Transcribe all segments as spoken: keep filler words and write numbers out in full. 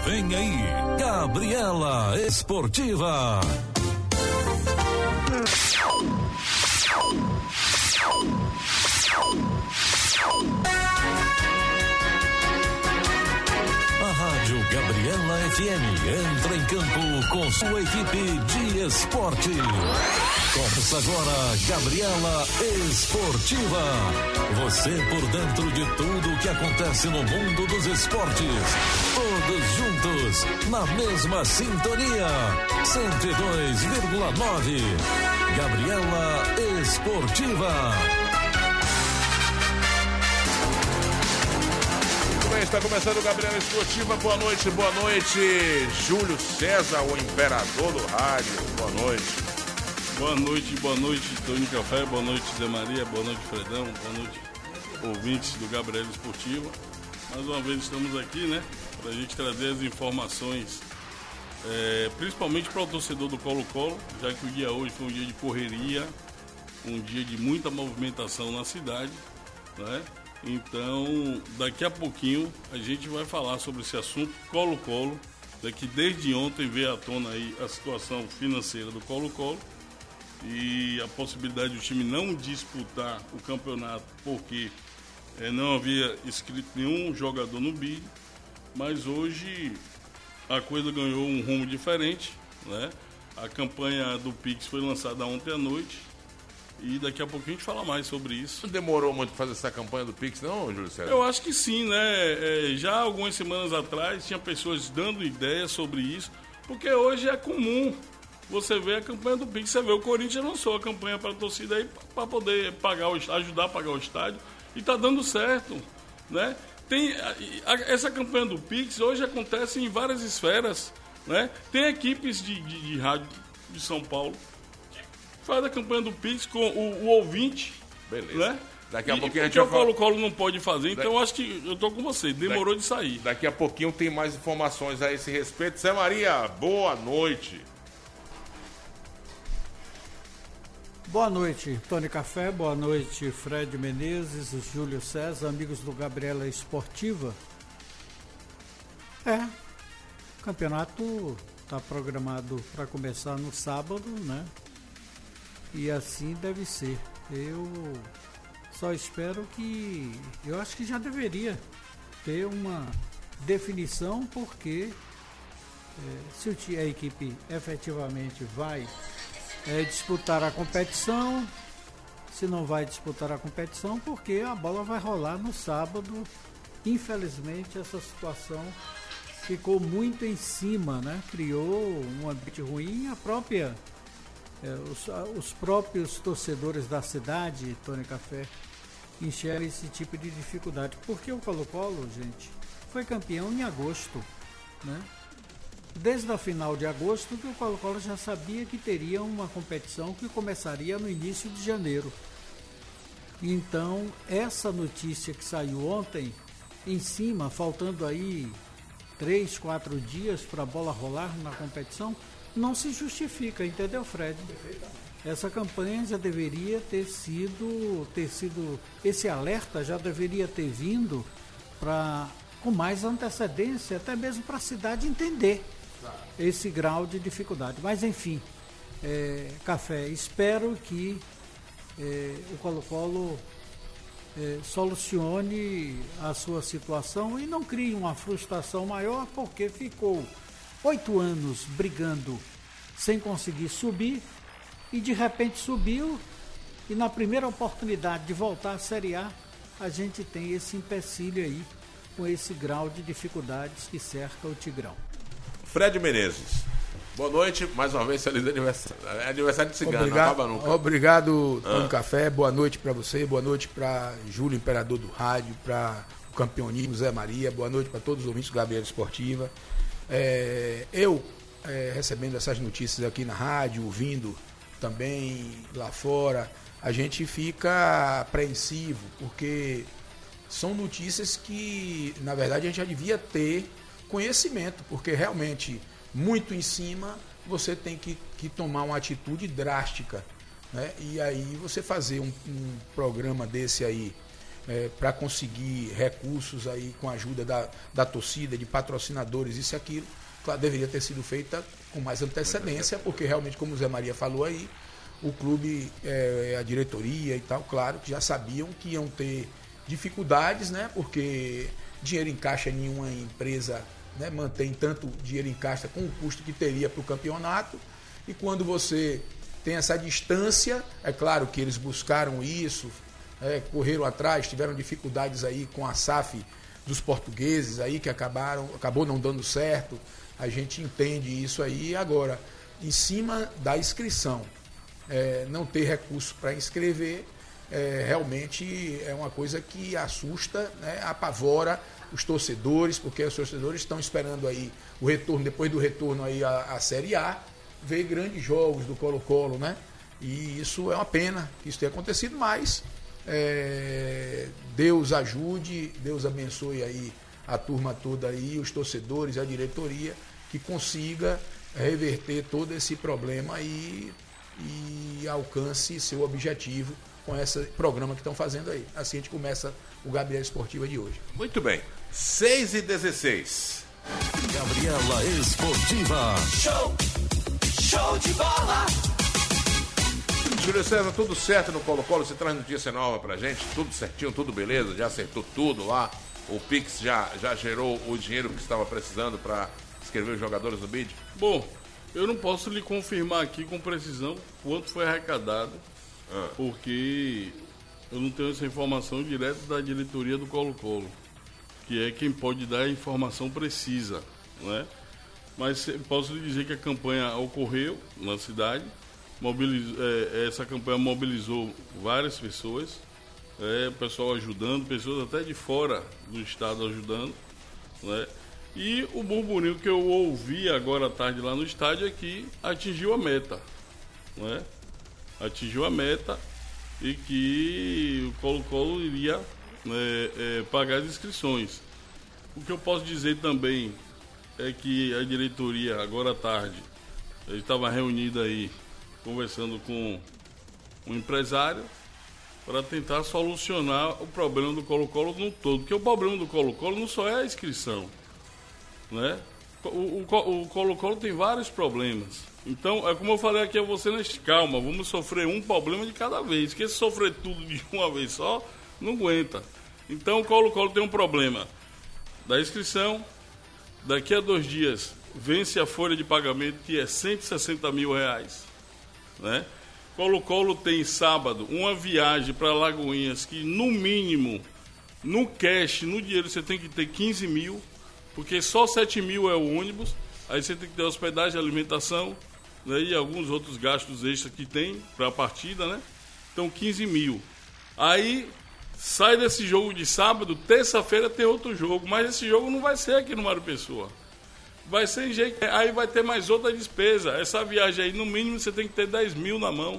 Vem aí, Gabriela Esportiva. A Rádio Gabriela F M entra em campo com sua equipe de esporte. Começa agora, Gabriela Esportiva. Você por dentro de tudo o que acontece no mundo dos esportes. Todos juntos, na mesma sintonia. cento e dois vírgula nove. Gabriela Esportiva. Está começando o Gabriela Esportiva. Boa noite, boa noite, Júlio César, o imperador do rádio. Boa noite. Boa noite, boa noite, Tony Café, boa noite, Zé Maria, boa noite, Fredão, boa noite, ouvintes do Gabriela Esportiva. Mais uma vez estamos aqui, né, para a gente trazer as informações, é, principalmente para o torcedor do Colo-Colo, já que o dia hoje foi um dia de correria, um dia de muita movimentação na cidade, né? Então, daqui a pouquinho a gente vai falar sobre esse assunto Colo-Colo, que desde ontem veio à tona aí a situação financeira do Colo-Colo e a possibilidade do time não disputar o campeonato porque é, não havia inscrito nenhum jogador no B I D, mas hoje a coisa ganhou um rumo diferente, né? A campanha do Pix foi lançada ontem à noite. E daqui a pouquinho a gente fala mais sobre isso. Não demorou muito fazer essa campanha do Pix, não, Júlio César? Eu acho que sim, né? É, já algumas semanas atrás tinha pessoas dando ideias sobre isso, porque hoje é comum você ver a campanha do Pix. Você vê, o Corinthians lançou a campanha para a torcida aí para poder pagar o, ajudar a pagar o estádio e está dando certo, né? Tem, a, a, essa campanha do Pix hoje acontece em várias esferas, né? Tem equipes de, de, de rádio de São Paulo faz a campanha do Pix com o, o ouvinte. Beleza. Né? Daqui a e, pouquinho a gente vai vai falar. O Colo-Colo não pode fazer, então da... eu acho que eu tô com você. Demorou da... de sair. Daqui a pouquinho tem mais informações a esse respeito. Zé Maria, boa noite. Boa noite, Tony Café. Boa noite, Fred Menezes, Júlio César, amigos do Gabriela Esportiva. É, o campeonato está programado para começar no sábado, né? E assim deve ser. Eu só espero que... Eu acho que já deveria ter uma definição, porque é, se a equipe efetivamente vai é, disputar a competição, se não vai disputar a competição, porque a bola vai rolar no sábado. Infelizmente, essa situação ficou muito em cima, né? Criou um ambiente ruim. A própria... É, os, os próprios torcedores da cidade, Tony Café, enxergam esse tipo de dificuldade. Porque o Colo-Colo, gente, foi campeão em agosto, né? Desde a final de agosto que o Colo-Colo já sabia que teria uma competição que começaria no início de janeiro. Então, essa notícia que saiu ontem, em cima, faltando aí três, quatro dias para a bola rolar na competição, não se justifica, entendeu, Fred? Essa campanha já deveria ter sido, ter sido, esse alerta já deveria ter vindo pra, com mais antecedência, até mesmo para a cidade entender esse grau de dificuldade. Mas, enfim, é, Café, espero que é, o Colo-Colo é, solucione a sua situação e não crie uma frustração maior, porque ficou oito anos brigando sem conseguir subir e de repente subiu, e na primeira oportunidade de voltar à Série A a gente tem esse empecilho aí com esse grau de dificuldades que cerca o Tigrão. Fred Menezes, boa noite, mais uma vez feliz aniversário. É aniversário de cigano, obrigado, não acaba nunca. Obrigado, Tony ah. Café, boa noite para você, boa noite para Júlio, imperador do rádio, para o campeonismo Zé Maria, boa noite para todos os ouvintes do Gabriela Esportiva. É, eu é, recebendo essas notícias aqui na rádio, ouvindo também lá fora, a gente fica apreensivo, porque são notícias que, na verdade, a gente já devia ter conhecimento, porque realmente, muito em cima, você tem que, que tomar uma atitude drástica, né? E aí você fazer um, um programa desse aí, é, para conseguir recursos aí com a ajuda da, da torcida, de patrocinadores, isso e aquilo. Claro, deveria ter sido feita com mais antecedência, porque realmente, como o Zé Maria falou aí, o clube, é, a diretoria e tal, claro, que já sabiam que iam ter dificuldades, né? Porque dinheiro em caixa, nenhuma empresa, né, mantém tanto dinheiro em caixa com o custo que teria para o campeonato. E quando você tem essa distância, é claro que eles buscaram isso, é, correram atrás, tiveram dificuldades aí com a S A F dos portugueses aí, que acabaram, acabou não dando certo. A gente entende isso aí. Agora, em cima da inscrição, é, não ter recurso para inscrever, é, realmente é uma coisa que assusta, né, apavora os torcedores, porque os torcedores estão esperando aí o retorno, depois do retorno aí à, à Série A, ver grandes jogos do Colo-Colo, né? E isso é uma pena que isso tenha acontecido, mas é, Deus ajude, Deus abençoe aí a turma toda aí, os torcedores, a diretoria, que consiga reverter todo esse problema e, e alcance seu objetivo com esse programa que estão fazendo aí. Assim a gente começa o Gabriela Esportiva de hoje. Muito bem, seis e dezesseis. Gabriela Esportiva. Show! Show de bola! Júlio César, tudo certo no Colo-Colo? Você traz notícia nova pra gente? Tudo certinho, tudo beleza? Já acertou tudo lá? O Pix já, já gerou o dinheiro que estava precisando para inscrever os jogadores no B I D? Bom, eu não posso lhe confirmar aqui com precisão quanto foi arrecadado, ah. porque eu não tenho essa informação direto da diretoria do Colo-Colo, que é quem pode dar a informação precisa, né? Mas posso lhe dizer que a campanha ocorreu na cidade, mobiliz... é, essa campanha mobilizou várias pessoas, é, pessoal ajudando, pessoas até de fora do estado ajudando, né? E o burburinho que eu ouvi agora à tarde lá no estádio é que atingiu a meta, né? Atingiu a meta e que o Colo-Colo iria, né, é, pagar as inscrições. O que eu posso dizer também é que a diretoria, agora à tarde, estava reunida aí, conversando com um empresário para tentar solucionar o problema do Colo-Colo no todo. Porque o problema do Colo-Colo não só é a inscrição, né? O, o, o Colo-Colo tem vários problemas. Então, é como eu falei aqui a você, neste calma, vamos sofrer um problema de cada vez. Porque se sofrer tudo de uma vez só, não aguenta. Então, o Colo-Colo tem um problema da inscrição. Daqui a dois dias vence a folha de pagamento, que é cento e sessenta mil reais, né? Colo-Colo tem sábado uma viagem para Lagoinhas que, no mínimo, no cash, no dinheiro, você tem que ter quinze mil, porque só sete mil é o ônibus, aí você tem que ter hospedagem, alimentação, né, e alguns outros gastos extras que tem para a partida, né? Então, quinze mil. Aí sai desse jogo de sábado, terça-feira tem outro jogo, mas esse jogo não vai ser aqui no Mário Pessoa. Vai ser em jeito, aí vai ter mais outra despesa. Essa viagem aí, no mínimo, você tem que ter dez mil na mão,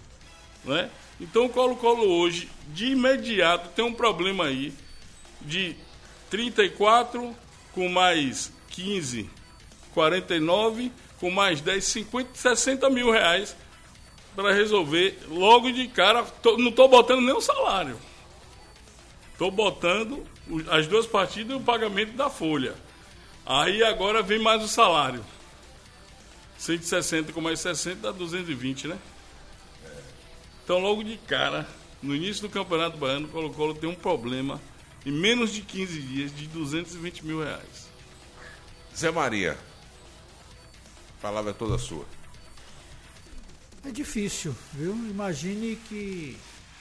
né? Então o Colo-Colo hoje, de imediato, tem um problema aí de trinta e quatro com mais quinze, quarenta e nove, com mais dez, cinquenta, sessenta mil reais para resolver logo de cara. Tô, não estou botando nem o salário. Estou botando as duas partidas e o pagamento da folha. Aí agora vem mais o salário. cento e sessenta com mais sessenta dá duzentos e vinte, né? Então logo de cara, no início do Campeonato Baiano, o Colo-Colo tem um problema em menos de quinze dias de duzentos e vinte mil reais. Zé Maria, a palavra é toda sua. É difícil, viu? Imagine que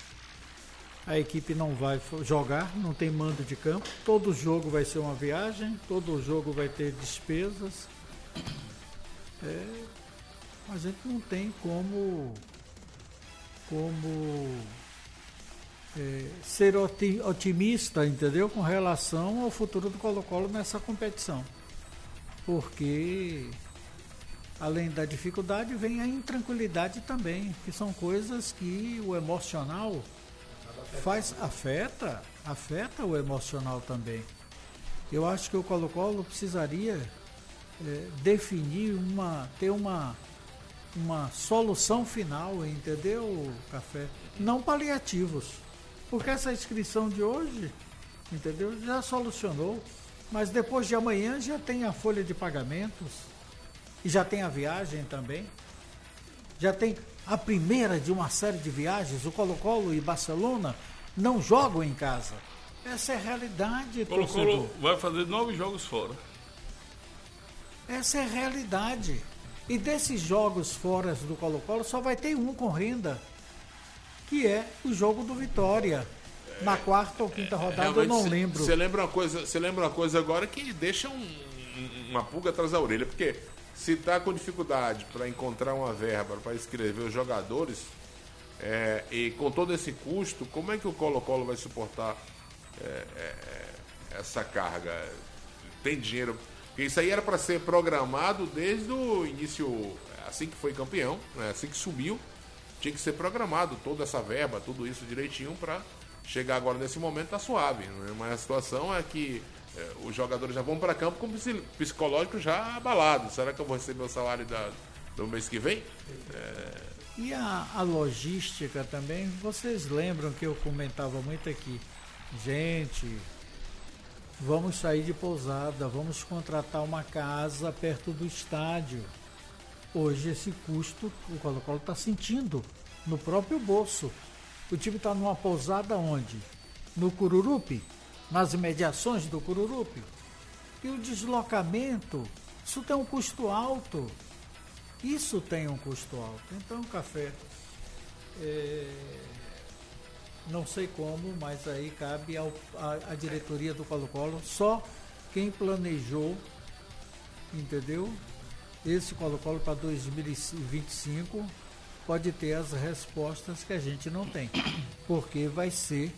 a equipe não vai jogar, não tem mando de campo, todo jogo vai ser uma viagem, todo jogo vai ter despesas. É, a gente não tem como, como é, ser otimista, entendeu? Com relação ao futuro do Colo-Colo nessa competição. Porque além da dificuldade vem a intranquilidade também, que são coisas que o emocional faz, afeta, afeta o emocional também. Eu acho que o Colo-Colo precisaria é, definir uma, ter uma, uma solução final, entendeu, Café? Não paliativos, Porque essa inscrição de hoje, entendeu? Já solucionou. Mas depois de amanhã já tem a folha de pagamentos. E já tem a viagem também. Já tem a primeira de uma série de viagens. O Colo-Colo e Barcelona não jogam em casa. Essa é a realidade, O Colo-Colo torcedor. vai fazer nove jogos fora. Essa é a realidade. E desses jogos fora do Colo-Colo só vai ter um com renda, que é o jogo do Vitória. Na quarta ou quinta rodada, eu não cê, lembro. Você lembra uma coisa, você lembra uma coisa agora que deixa um, um, uma pulga atrás da orelha, porque se está com dificuldade para encontrar uma verba para inscrever os jogadores, é, e com todo esse custo, como é que o Colo-Colo vai suportar é, é, essa carga? Tem dinheiro? Porque isso aí era para ser programado desde o início, assim que foi campeão, né, assim que subiu, tinha que ser programado toda essa verba, tudo isso direitinho para chegar agora nesse momento tá suave, né? Mas a situação é que é, os jogadores já vão para campo com o psicológico já abalado. Será que eu vou receber o salário da, do mês que vem? É... E a, a logística também, vocês lembram que eu comentava muito aqui, gente, vamos sair de Pousada, vamos contratar uma casa perto do estádio. Hoje esse custo o Colo-Colo está sentindo no próprio bolso. O time está numa pousada onde? No Cururupi, nas imediações do Cururupi. E o deslocamento, isso tem um custo alto. Isso tem um custo alto. Então, Café, é, não sei como, mas aí cabe ao, a, a diretoria do Colo-Colo, só quem planejou, entendeu? Esse Colo-Colo para dois mil e vinte e cinco pode ter as respostas que a gente não tem. Porque vai ser,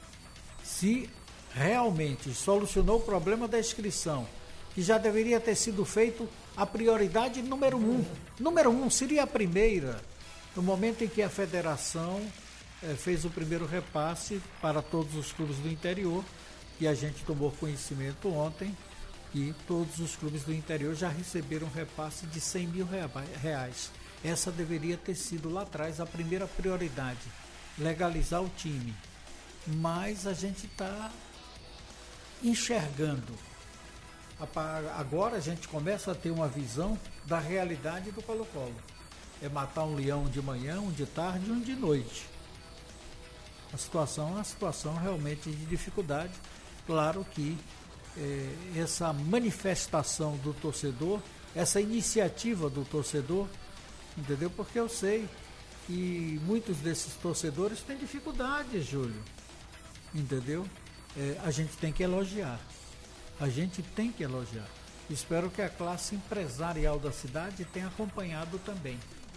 se realmente solucionou o problema da inscrição, que já deveria ter sido feito a prioridade número um. Número um seria a primeira, no momento em que a federação eh, fez o primeiro repasse para todos os clubes do interior, e a gente tomou conhecimento ontem que todos os clubes do interior já receberam um repasse de cem mil reais. Essa deveria ter sido lá atrás a primeira prioridade, legalizar o time. Mas a gente está enxergando. Agora a gente começa a ter uma visão da realidade do Colo-Colo. É matar um leão de manhã, um de tarde e um de noite. A situação é uma situação realmente de dificuldade. Claro que é, essa manifestação do torcedor, essa iniciativa do torcedor, entendeu? Porque eu sei que muitos desses torcedores têm dificuldades, Júlio. Entendeu? É, a gente tem que elogiar. A gente tem que elogiar. Espero que a classe empresarial da cidade tenha acompanhado também.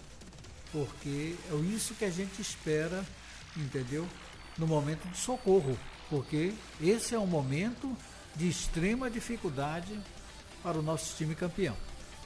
Porque é isso que a gente espera, entendeu? No momento de socorro. Porque esse é um momento de extrema dificuldade para o nosso time campeão.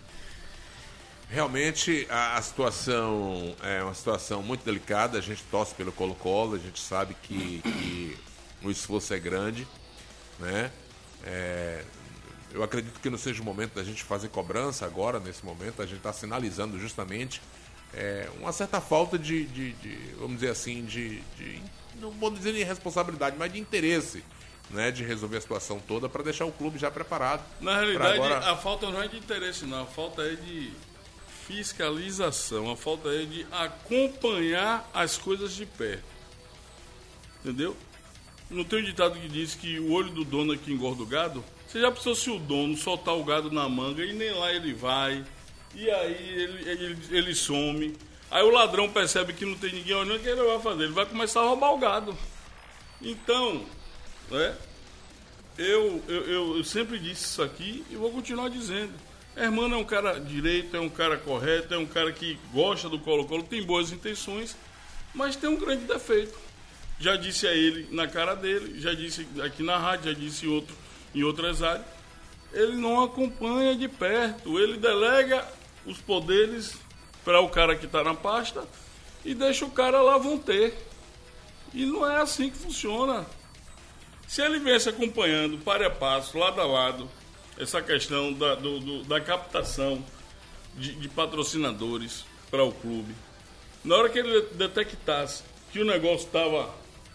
Realmente a, a situação é uma situação muito delicada. A gente torce pelo Colo-Colo, a gente sabe que, que o esforço é grande, né? É, eu acredito que não seja o momento da gente fazer cobrança agora, nesse momento. A gente está sinalizando justamente é, uma certa falta de, de, de, vamos dizer assim, de, de, não vou dizer de responsabilidade, mas de interesse, né, de resolver a situação toda para deixar o clube já preparado. Na realidade, agora... a falta não é de interesse, não. A falta é de fiscalização. A falta é de acompanhar as coisas de perto. Entendeu? Não tem um ditado que diz que o olho do dono é que engorda o gado? Você já pensou se o dono soltar o gado na manga e nem lá ele vai, e aí ele, ele, ele some, aí o ladrão percebe que não tem ninguém olhando, o que ele vai fazer? Ele vai começar a roubar o gado. Então, né, eu, eu, eu, eu sempre disse isso aqui e vou continuar dizendo. Hermano é um cara direito, é um cara correto, é um cara que gosta do Colo-Colo, tem boas intenções, mas tem um grande defeito. Já disse a ele na cara dele, já disse aqui na rádio, já disse em, outro, em outras áreas. Ele não acompanha de perto, ele delega os poderes para o cara que está na pasta e deixa o cara lá vão ter. E não é assim que funciona. Se ele viesse acompanhando, passo a passo, lado a lado, essa questão da, do, do, da captação de, de patrocinadores para o clube, na hora que ele detectasse que o negócio estava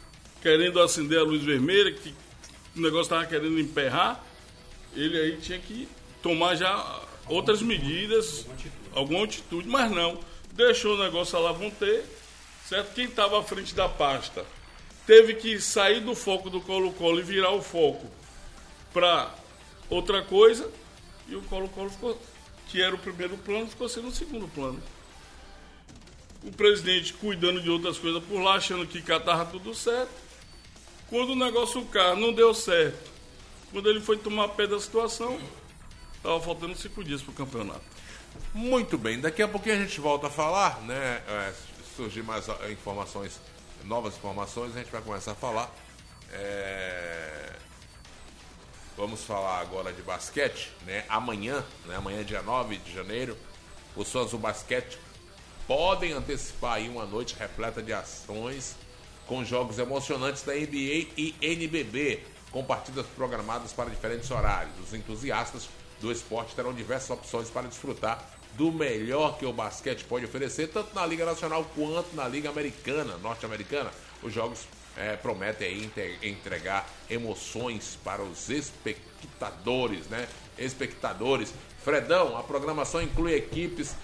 querendo acender a luz vermelha, que o negócio estava querendo emperrar, ele aí tinha que tomar já outras medidas, alguma atitude, mas não. Deixou o negócio à la vontade, certo? Quem estava à frente da pasta teve que sair do foco do Colo-Colo e virar o foco para outra coisa, e o Colo-Colo ficou, que era o primeiro plano, ficou sendo o segundo plano. O presidente cuidando de outras coisas por lá, achando que cá estava tudo certo. Quando o negócio cá não deu certo, quando ele foi tomar pé da situação, estava faltando cinco dias para o campeonato. Muito bem, daqui a pouquinho a gente volta a falar, né? É, surgir mais informações, novas informações, a gente vai começar a falar. É... Vamos falar agora de basquete, né? Amanhã, né? Amanhã, dia nove de janeiro, os fãs do basquete podem antecipar aí uma noite repleta de ações com jogos emocionantes da N B A e N B B, com partidas programadas para diferentes horários. Os entusiastas do esporte terão diversas opções para desfrutar do melhor que o basquete pode oferecer, tanto na Liga Nacional quanto na Liga Americana, norte-americana. Os jogos é, prometem aí entregar emoções para os espectadores, né? Espectadores. Fredão, a programação inclui equipes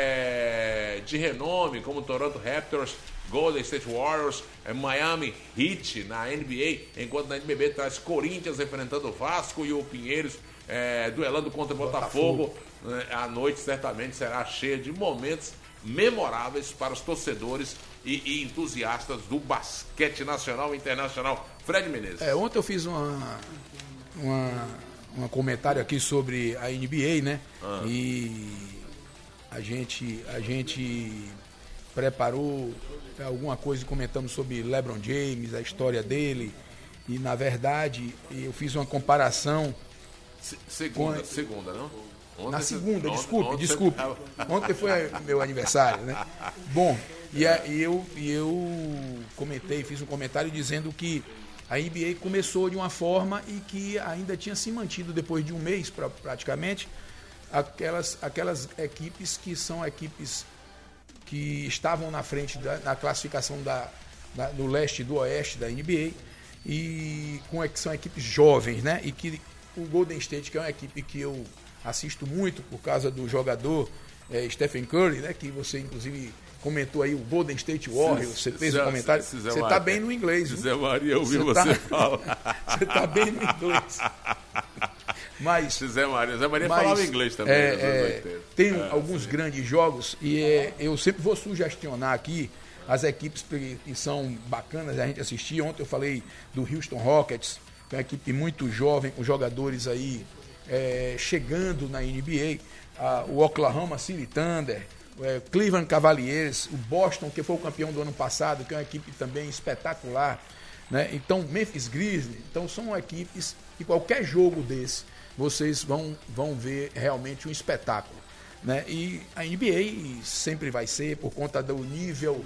é, de renome, como Toronto Raptors, Golden State Warriors, Miami Heat na N B A, enquanto na N B B traz Corinthians enfrentando o Vasco e o Pinheiros é, duelando contra o Botafogo. Botafogo. A noite certamente será cheia de momentos memoráveis para os torcedores e, e entusiastas do basquete nacional e internacional. Fred Menezes. É, ontem eu fiz uma, uma, um comentário aqui sobre a N B A, né? Ah. E a gente, a gente preparou alguma coisa e comentamos sobre LeBron James, a história dele. E, na verdade, eu fiz uma comparação... Se, segunda, com... segunda, não? Ontem, na segunda, ontem, desculpe, ontem, desculpe. Ontem, ontem foi meu aniversário, né? Bom, e, a, e, eu, e eu comentei, fiz um comentário dizendo que a N B A começou de uma forma e que ainda tinha se mantido depois de um mês, pra, praticamente, aquelas, aquelas equipes que são equipes que estavam na frente da na classificação da, da, do leste e do oeste da N B A, e com, que são equipes jovens, né? E que o Golden State, que é uma equipe que eu assisto muito por causa do jogador é, Stephen Curry, né? Que você inclusive comentou aí o Golden State Warriors, você fez um comentário. Você está bem no inglês, Zé Maria, eu ouvi você, você tá, falar. Você está bem no inglês. Mas Zé Maria, Zé Maria mas, falava inglês também. É, é, tem é, alguns sim. grandes jogos e é, eu sempre vou sugestionar aqui as equipes que são bacanas a gente assistir. Ontem eu falei do Houston Rockets, que é uma equipe muito jovem, com jogadores aí é, chegando na N B A, a, o Oklahoma City Thunder, é, Cleveland Cavaliers, o Boston, que foi o campeão do ano passado, que é uma equipe também espetacular, né? Então, Memphis Grizzlies, então são equipes que qualquer jogo desse, vocês vão, vão ver realmente um espetáculo, né? E a N B A sempre vai ser, por conta do nível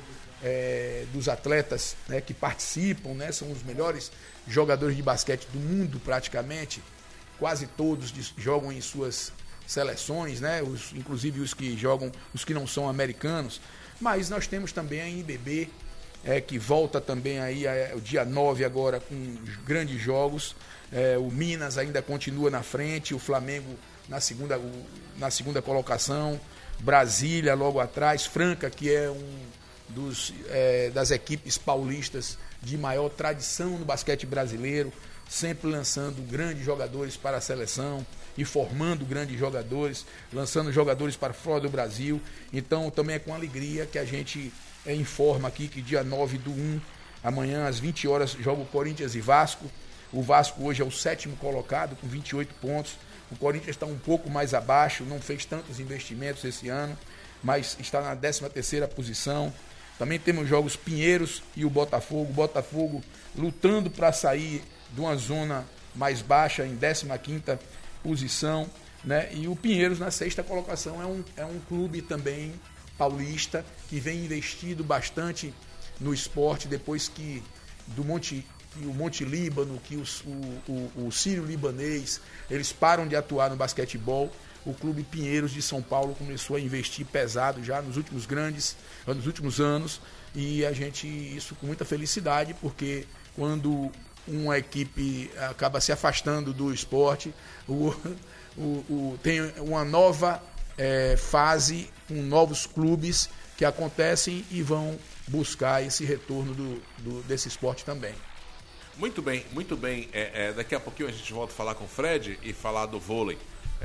é, dos atletas, né, que participam, né? São os melhores jogadores de basquete do mundo praticamente, quase todos jogam em suas seleções, né? Os, inclusive os que jogam, os que não são americanos, mas nós temos também a N B B, é, que volta também aí é, o dia nove agora com grandes jogos, é, o Minas ainda continua na frente, o Flamengo na segunda, o, na segunda colocação, Brasília logo atrás, Franca, que é um dos, é, das equipes paulistas de maior tradição no basquete brasileiro, sempre lançando grandes jogadores para a seleção e formando grandes jogadores, lançando jogadores para fora do Brasil. Então também é com alegria que a gente é, informa aqui que dia nove do um, amanhã às vinte horas, joga o Corinthians e Vasco. O Vasco hoje é o sétimo colocado com vinte e oito pontos. O Corinthians está um pouco mais abaixo, não fez tantos investimentos esse ano, mas está na décima terceira posição. Também temos jogos Pinheiros e o Botafogo. O Botafogo lutando para sair de uma zona mais baixa, em décima quinta posição, né? E o Pinheiros na sexta colocação. É um, é um clube também paulista que vem investido bastante no esporte, depois que do Monte, que o Monte Líbano, que os, o, o, o Sírio Libanês, eles param de atuar no basquetebol. O Clube Pinheiros de São Paulo começou a investir pesado já nos últimos grandes, nos últimos anos, e a gente, isso com muita felicidade, porque quando uma equipe acaba se afastando do esporte, o, o, o, tem uma nova é, fase, com novos clubes que acontecem e vão buscar esse retorno do, do, desse esporte também. Muito bem, muito bem. É, é, daqui a pouquinho a gente volta a falar com o Fred e falar do vôlei.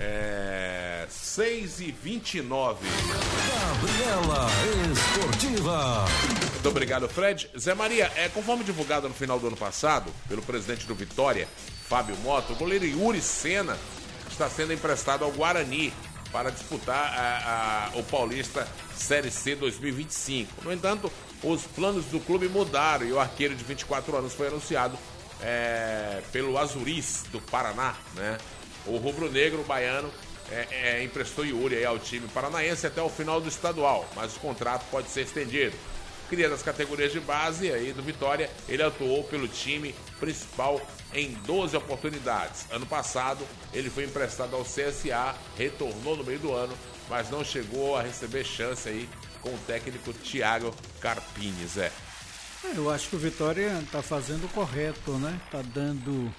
É, seis e vinte e nove. Gabriela Esportiva. Muito obrigado, Fred. Zé Maria, é, conforme divulgado no final do ano passado pelo presidente do Vitória, Fábio Mota, o goleiro Yuri Sena está sendo emprestado ao Guarani para disputar a, a, o Paulista Série C dois mil e vinte e cinco. No entanto, os planos do clube mudaram e o arqueiro de vinte e quatro anos foi anunciado é, pelo Azuris do Paraná, né? O rubro-negro baiano é, é, emprestou Yuri aí ao time paranaense até o final do estadual, mas o contrato pode ser estendido. Cria das categorias de base aí do Vitória, ele atuou pelo time principal em doze oportunidades. Ano passado, ele foi emprestado ao C S A, retornou no meio do ano, mas não chegou a receber chance aí com o técnico Thiago Carpini, Zé. Eu acho que o Vitória está fazendo o correto, né? Está dando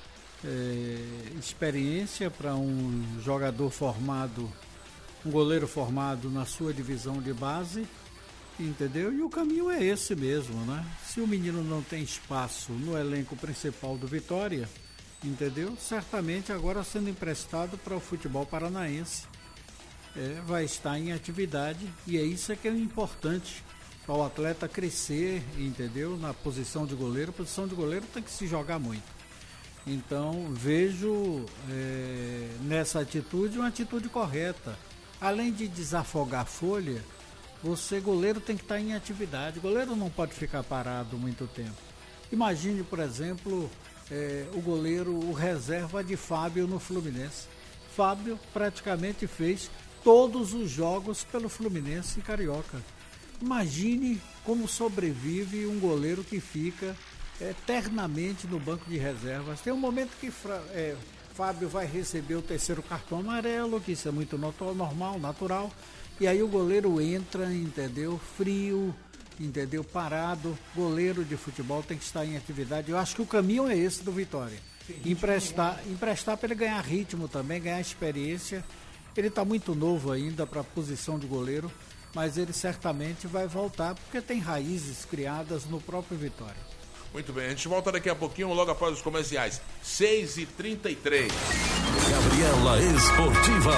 é, experiência para um jogador formado, um goleiro formado na sua divisão de base, entendeu? E o caminho é esse mesmo, né? Se o menino não tem espaço no elenco principal do Vitória, entendeu? Certamente agora sendo emprestado para o futebol paranaense, é, vai estar em atividade, e é isso é que é importante para o atleta crescer, entendeu? Na posição de goleiro. A posição de goleiro tem que se jogar muito. Então vejo é, nessa atitude uma atitude correta. Além de desafogar a folha, você, goleiro, tem que estar em atividade. O goleiro não pode ficar parado muito tempo. Imagine, por exemplo, é, o goleiro, o reserva de Fábio no Fluminense. Fábio praticamente fez todos os jogos pelo Fluminense e Carioca. Imagine como sobrevive um goleiro que fica eternamente no banco de reservas. Tem um momento que é, Fábio vai receber o terceiro cartão amarelo, que isso é muito normal, natural. E aí o goleiro entra, entendeu? Frio, entendeu? Parado. Goleiro de futebol tem que estar em atividade. Eu acho que o caminho é esse do Vitória. Emprestar, emprestar para ele ganhar ritmo também, ganhar experiência. Ele está muito novo ainda para a posição de goleiro, mas ele certamente vai voltar porque tem raízes criadas no próprio Vitória. Muito bem, a gente volta daqui a pouquinho, logo após os comerciais. seis e trinta e três. Gabriela Esportiva.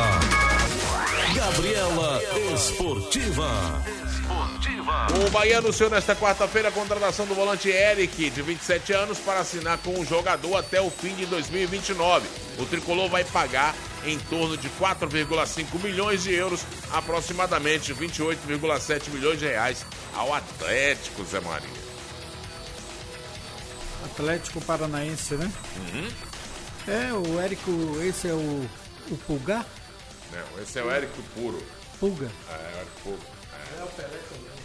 Gabriela Esportiva. Esportiva. O Bahia anunciou nesta quarta-feira a contratação do volante Eric, de vinte e sete anos, para assinar com o jogador até o fim de dois mil e vinte e nove. O tricolor vai pagar em torno de quatro vírgula cinco milhões de euros, aproximadamente vinte e oito vírgula sete milhões de reais, ao Atlético, Zé Maria. Atlético Paranaense, né? Uhum. É, o Érico, esse é o, o Pulgar? Não, esse é o Érico Puro. Pulga. É, o Érico Puro. É. É o Pelé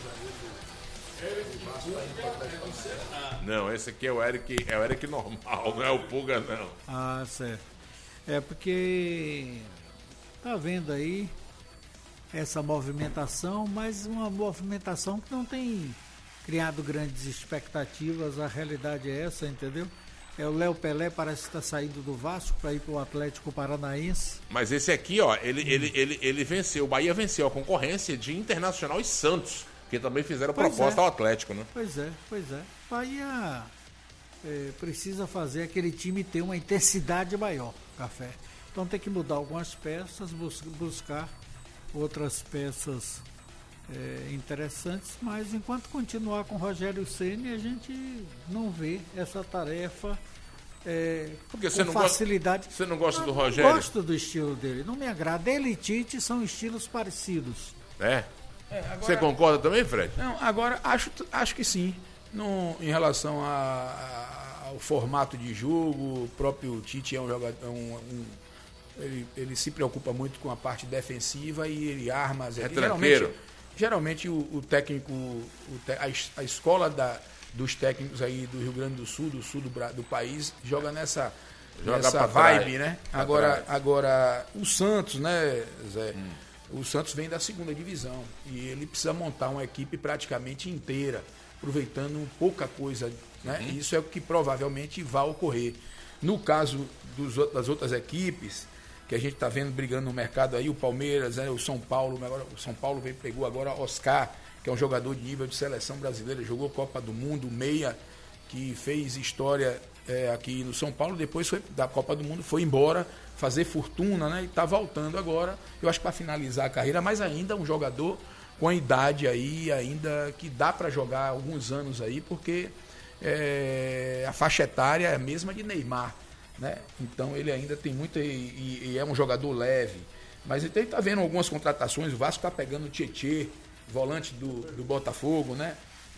também. Não, esse aqui é o Eric, é o Eric normal, não é o Pulga, não. Ah, certo. É porque tá vendo aí essa movimentação, mas uma movimentação que não tem criado grandes expectativas. A realidade é essa, entendeu? É, o Léo Pelé parece estar saindo do Vasco para ir para o Atlético Paranaense. Mas esse aqui, ó, ele, hum. ele, ele, ele venceu, o Bahia venceu a concorrência de Internacional e Santos, que também fizeram pois proposta é. ao Atlético, né? Pois é, pois é. Bahia é, precisa fazer aquele time ter uma intensidade maior, Café. Então tem que mudar algumas peças, bus- buscar outras peças é, interessantes, mas enquanto continuar com Rogério Ceni, a gente não vê essa tarefa é, Porque você com não facilidade. Gosta, você não gosta não, do Rogério? Eu gosto do estilo dele, não me agrada. Ele e Tite são estilos parecidos. É? É, agora, você concorda também, Fred? Não, agora acho, acho que sim. No, em relação a, a, ao formato de jogo, o próprio Tite é um jogador. É um, um, ele, ele se preocupa muito com a parte defensiva e ele arma. É ele, tranqueiro. Geralmente o, o técnico, o te, a, a escola da, dos técnicos aí do Rio Grande do Sul, do sul do, do país, joga nessa, joga nessa vibe, trás, né? Agora, agora o Santos, né, Zé? Hum. O Santos vem da segunda divisão e ele precisa montar uma equipe praticamente inteira, aproveitando pouca coisa Né? Uhum. Isso é o que provavelmente vai ocorrer. No caso dos, das outras equipes, que a gente está vendo brigando no mercado aí, o Palmeiras, né, o São Paulo, agora, o São Paulo veio, pegou agora Oscar, que é um jogador de nível de seleção brasileira, jogou Copa do Mundo, meia, que fez história é, aqui no São Paulo, depois foi da Copa do Mundo, foi embora fazer fortuna, né, e está voltando agora, eu acho que para finalizar a carreira, mas ainda um jogador com a idade aí, ainda que dá para jogar alguns anos aí, porque é, a faixa etária é a mesma de Neymar, né? Então ele ainda tem muita, e, e é um jogador leve, mas ele está vendo algumas contratações, o Vasco está pegando o Tietê, volante do, do Botafogo, né?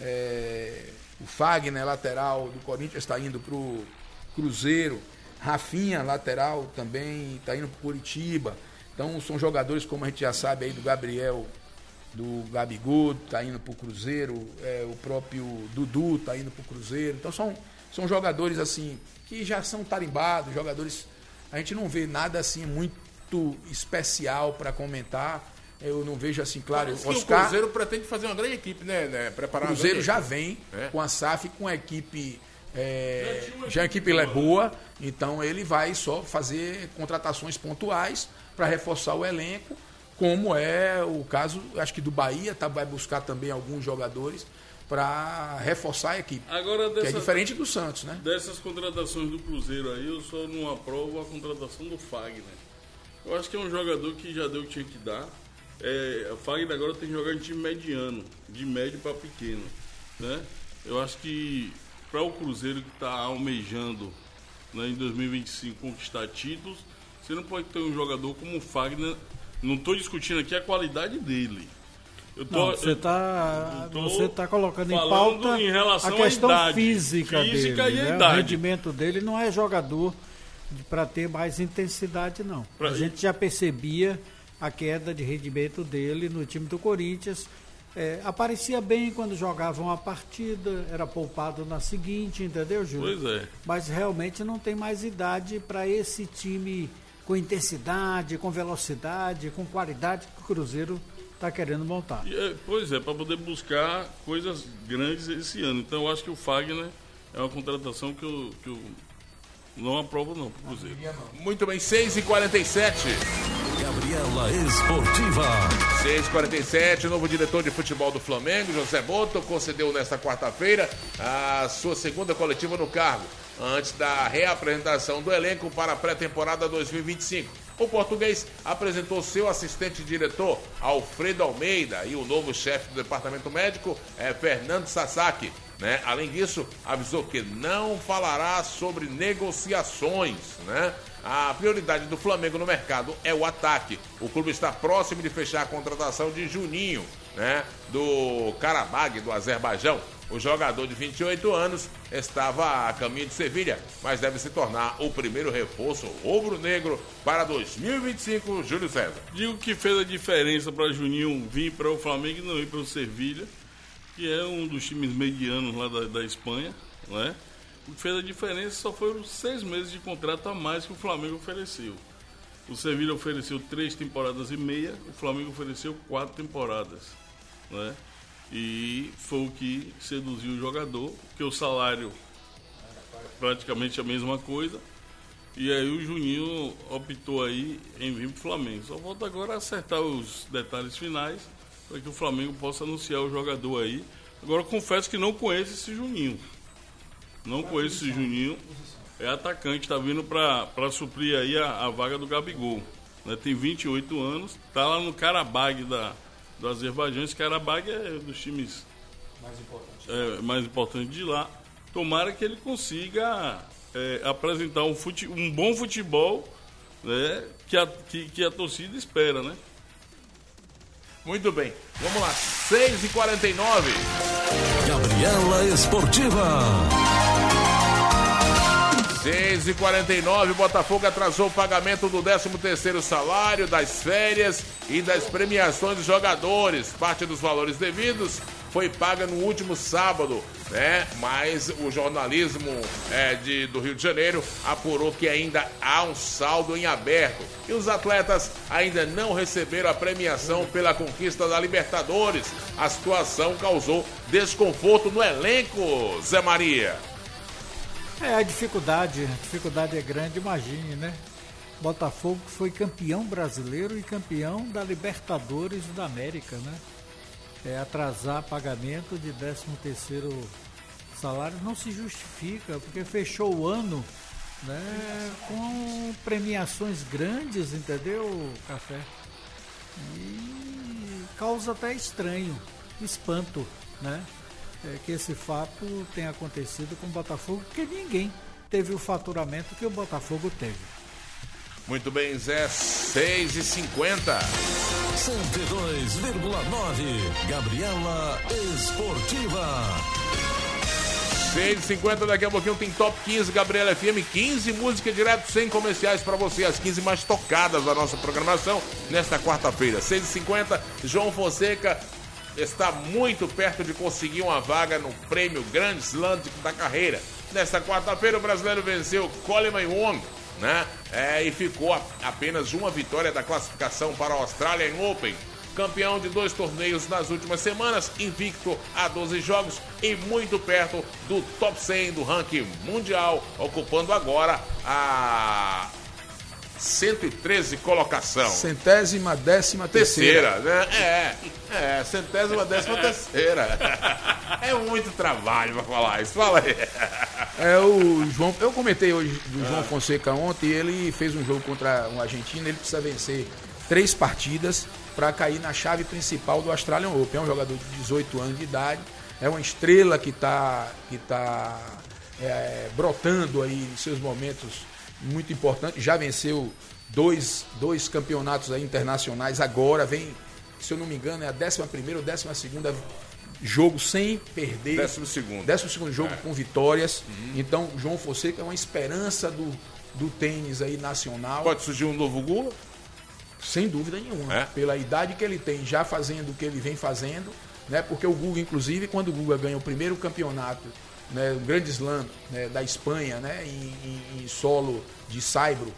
É, o Fagner, lateral do Corinthians, está indo para o Cruzeiro, Rafinha, lateral, também está indo para o Curitiba. Então são jogadores, como a gente já sabe aí, do Gabriel, do Gabigol, está indo para o Cruzeiro, é, o próprio Dudu está indo para o Cruzeiro. Então são, são jogadores assim que já são tarimbados, jogadores, a gente não vê nada assim muito especial para comentar. Eu não vejo assim, claro, o Oscar, o Cruzeiro pretende fazer uma grande equipe, né? né? Preparar o Cruzeiro já equipe. vem é. com a S A F, com a equipe, é, já a equipe é boa, então ele vai só fazer contratações pontuais para reforçar o elenco, como é o caso, acho que do Bahia, tá, vai buscar também alguns jogadores para reforçar a equipe. Agora, dessa, que é diferente do Santos, né? Dessas contratações do Cruzeiro aí, eu só não aprovo a contratação do Fagner. Eu acho que é um jogador que já deu o que tinha que dar. É, o Fagner agora tem que jogar em time mediano, de médio para pequeno, né? Eu acho que para o Cruzeiro que está almejando, né, em dois mil e vinte e cinco conquistar títulos, você não pode ter um jogador como o Fagner. Não estou discutindo aqui a qualidade dele. Eu tô, não, você está você tá colocando em pauta em relação a questão à idade, física, física dele. E a né? idade. O rendimento dele não é jogador para ter mais intensidade, não. Pra a gente já percebia a queda de rendimento dele no time do Corinthians. É, aparecia bem quando jogava uma partida, era poupado na seguinte, entendeu, Júlio? Pois é. Mas realmente não tem mais idade para esse time com intensidade, com velocidade, com qualidade que o Cruzeiro está querendo montar. E, é, pois é, para poder buscar coisas grandes esse ano. Então eu acho que o Fagner é uma contratação que eu, que eu não aprovo não para o Cruzeiro. Muito bem, seis e quarenta e sete. Gabriela Esportiva. seis e quarenta e sete, o novo diretor de futebol do Flamengo, José Boto, concedeu nesta quarta-feira a sua segunda coletiva no cargo, antes da reapresentação do elenco para a pré-temporada dois mil e vinte e cinco. O português apresentou seu assistente-diretor, Alfredo Almeida, e o novo chefe do departamento médico é Fernando Sasaki. Né? Além disso, avisou que não falará sobre negociações, né? A prioridade do Flamengo no mercado é o ataque. O clube está próximo de fechar a contratação de Juninho, né? Do Karabag, do Azerbaijão. O jogador de vinte e oito anos estava a caminho de Sevilha, mas deve se tornar o primeiro reforço rubro-negro para dois mil e vinte e cinco, Júlio César. Digo que fez a diferença para Juninho vir para o Flamengo e não ir para o Sevilha, que é um dos times medianos lá da, da Espanha, não é? O que fez a diferença só foram seis meses de contrato a mais que o Flamengo ofereceu. O Sevilha ofereceu três temporadas e meia, o Flamengo ofereceu quatro temporadas, né? E foi o que seduziu o jogador, porque o salário praticamente a mesma coisa. E aí o Juninho optou aí em vir para o Flamengo. Só falta agora acertar os detalhes finais para que o Flamengo possa anunciar o jogador aí. Agora eu confesso que não conheço esse Juninho. Não conheço esse Juninho. É atacante, está vindo para suprir aí a, a vaga do Gabigol. Né? Tem vinte e oito anos, está lá no Karabag da, do Azerbaijão. Esse Karabag é dos times mais importantes é, mais importante de lá. Tomara que ele consiga é, apresentar um, fute, um bom futebol, né? que, a, que, que a torcida espera, né? Muito bem, vamos lá, seis e quarenta e nove. Gabriela Esportiva. seis e quarenta e nove, Botafogo atrasou o pagamento do décimo terceiro salário, das férias e das premiações dos jogadores. Parte dos valores devidos foi paga no último sábado, né? Mas o jornalismo é, de, do Rio de Janeiro apurou que ainda há um saldo em aberto. E os atletas ainda não receberam a premiação pela conquista da Libertadores. A situação causou desconforto no elenco, Zé Maria. É, a dificuldade, a dificuldade é grande, imagine, né? Botafogo foi campeão brasileiro e campeão da Libertadores da América, né? É, atrasar pagamento de décimo terceiro salário não se justifica, porque fechou o ano, né, com premiações grandes, entendeu, Café? E causa até estranho, espanto, né? É, que esse fato tenha acontecido com o Botafogo, porque ninguém teve o faturamento que o Botafogo teve. Muito bem, Zé, seis e cinquenta. cento e dois vírgula nove, Gabriela Esportiva. seis e cinquenta, daqui a pouquinho tem Top quinze, Gabriela F M, quinze músicas direto sem comerciais para você, as quinze mais tocadas da nossa programação nesta quarta-feira. seis e cinquenta, João Fonseca está muito perto de conseguir uma vaga no prêmio Grand Slam da carreira. Nesta quarta-feira o brasileiro venceu Coleman Wong, né? É, e ficou a, apenas uma vitória da classificação para a Australian Open. Campeão de dois torneios nas últimas semanas, invicto a doze jogos e muito perto do top cem do ranking mundial, ocupando agora a cento e treze colocação. Centésima, décima terceira. Terceira, né? É, é, centésima, décima terceira. É muito trabalho pra falar isso. Fala aí. É o João. Eu comentei hoje do João Fonseca ontem, ele fez um jogo contra um argentino, ele precisa vencer três partidas para cair na chave principal do Australian Open. É um jogador de dezoito anos de idade, é uma estrela que está que tá, é, brotando aí em seus momentos muito importantes. Já venceu dois, dois campeonatos aí internacionais, agora vem, se eu não me engano, é a décima primeira ou décima segunda jogo sem perder. Décimo segundo. Décimo segundo jogo é. com vitórias. Uhum. Então, João Fonseca é uma esperança do, do tênis aí nacional. Pode surgir um novo Gula? Sem dúvida nenhuma. É? Pela idade que ele tem, já fazendo o que ele vem fazendo, né? Porque o Guga, inclusive, quando o Guga ganha o primeiro campeonato, né, o Grande Slam, né, da Espanha, né, em, em, em solo de saibro,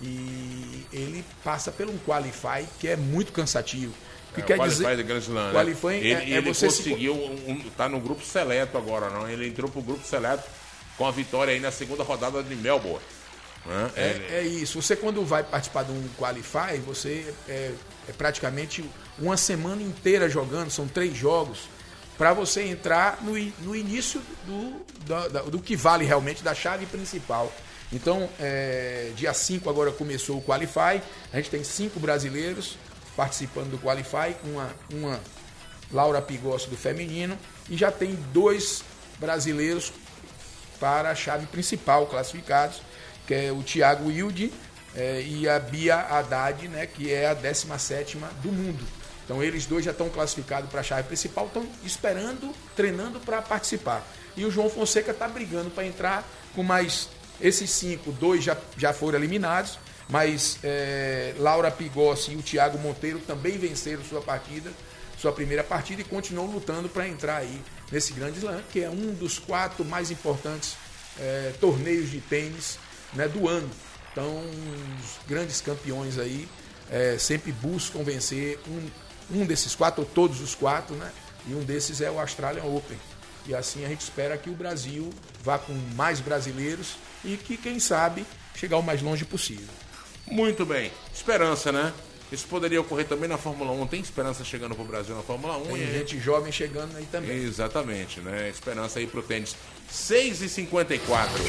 e ele passa por um qualify que é muito cansativo. Que é, quer o qualify dizer, de Grande Slam, né? qualify ele, é, é ele você conseguiu se... um, tá no grupo seleto agora, não? Ele entrou pro grupo seleto com a vitória aí na segunda rodada de Melbourne. Né? É, ele... é isso. Você, quando vai participar de um qualify, você é, é praticamente uma semana inteira jogando, são três jogos, para você entrar no, no início do, do, do que vale realmente da chave principal. Então, é, dia cinco agora começou o Qualify, a gente tem cinco brasileiros participando do Qualify, uma, uma Laura Pigossi do feminino, e já tem dois brasileiros para a chave principal classificados, que é o Thiago Wilde é, e a Bia Haddad, né, que é a décima sétima do mundo. Então eles dois já estão classificados para a chave principal, estão esperando, treinando para participar. E o João Fonseca está brigando para entrar com mais esses cinco, dois já, já foram eliminados, mas é, Laura Pigossi e o Thiago Monteiro também venceram sua partida, sua primeira partida, e continuam lutando para entrar aí nesse Grande Slam, que é um dos quatro mais importantes é, torneios de tênis, né, do ano. Então os grandes campeões aí é, sempre buscam vencer um, um desses quatro, ou todos os quatro, né? E um desses é o Australian Open. E assim a gente espera que o Brasil vá com mais brasileiros e que, quem sabe, chegar o mais longe possível. Muito bem. Esperança, né? Isso poderia ocorrer também na Fórmula um. Tem esperança chegando pro Brasil na Fórmula um. Tem e gente jovem chegando aí também. Exatamente, né? Esperança aí pro tênis. seis e cinquenta e quatro.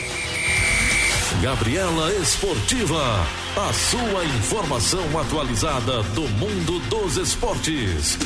Gabriela Esportiva, a sua informação atualizada do mundo dos esportes.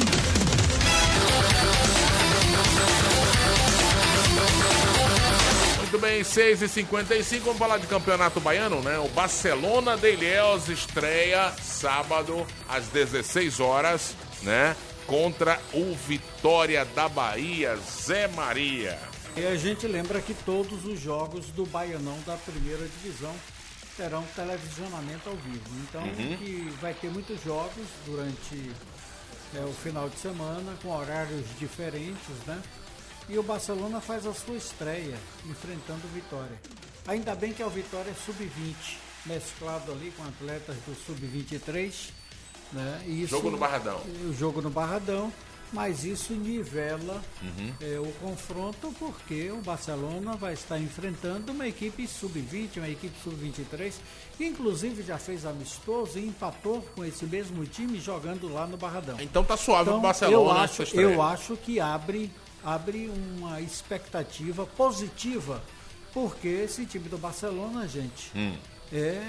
Muito bem, seis e cinquenta e cinco, vamos falar de campeonato baiano, né? O Barcelona de Ilhéus estreia sábado às dezesseis horas, né? Contra o Vitória da Bahia, Zé Maria. E a gente lembra que todos os jogos do Baianão da primeira divisão terão televisionamento ao vivo. Então, uhum. que vai ter muitos jogos durante é, o final de semana, com horários diferentes, né? E o Barcelona faz a sua estreia, enfrentando o Vitória. Ainda bem que é o Vitória sub vinte, mesclado ali com atletas do sub vinte e três. Né? E isso, jogo no Barradão. O jogo no Barradão. mas isso nivela uhum. é, o confronto, porque o Barcelona vai estar enfrentando uma equipe sub vinte, uma equipe sub vinte e três, que inclusive já fez amistoso e empatou com esse mesmo time jogando lá no Barradão. Então tá suave então, o Barcelona. Eu acho, eu acho que abre, abre uma expectativa positiva, porque esse time do Barcelona, gente, hum. é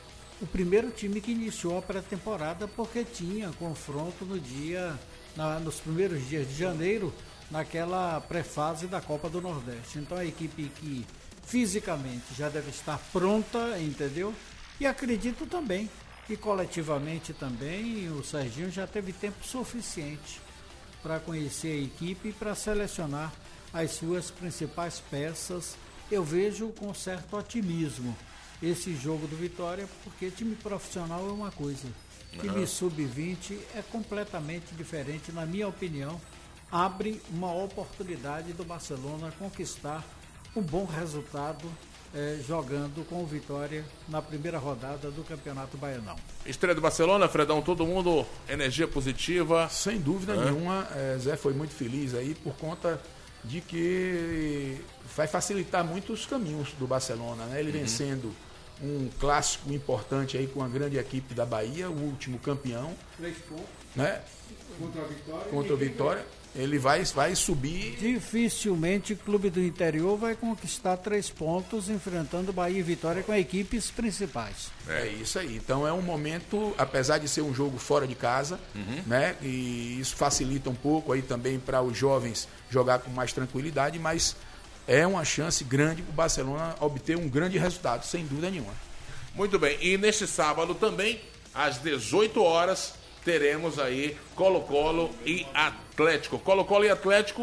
o primeiro time que iniciou a pré-temporada, porque tinha confronto no dia... Na, nos primeiros dias de janeiro, naquela pré-fase da Copa do Nordeste. Então a equipe que fisicamente já deve estar pronta, entendeu? E acredito também que coletivamente também o Serginho já teve tempo suficiente para conhecer a equipe e para selecionar as suas principais peças. Eu vejo com certo otimismo esse jogo do Vitória, porque time profissional é uma coisa. Time sub vinte é completamente diferente, na minha opinião. Abre uma oportunidade do Barcelona conquistar um bom resultado eh, jogando com o Vitória na primeira rodada do Campeonato Baianão. Estreia do Barcelona, Fredão, todo mundo energia positiva. Sem dúvida é. nenhuma, eh, Zé foi muito feliz aí por conta de que vai facilitar muito os caminhos do Barcelona, né? Ele uhum. vencendo um clássico importante aí com a grande equipe da Bahia, o último campeão. Três pontos. Né? Contra a Vitória. Contra a Vitória. Ele vai, vai subir. Dificilmente o clube do interior vai conquistar três pontos enfrentando Bahia e Vitória com equipes principais. É isso aí. Então é um momento, apesar de ser um jogo fora de casa, uhum. né? E isso facilita um pouco aí também para os jovens jogar com mais tranquilidade, mas é uma chance grande para o Barcelona obter um grande resultado, sem dúvida nenhuma. Muito bem. E neste sábado também, às dezoito horas, teremos aí Colo-Colo e Atlético. Colo-Colo e Atlético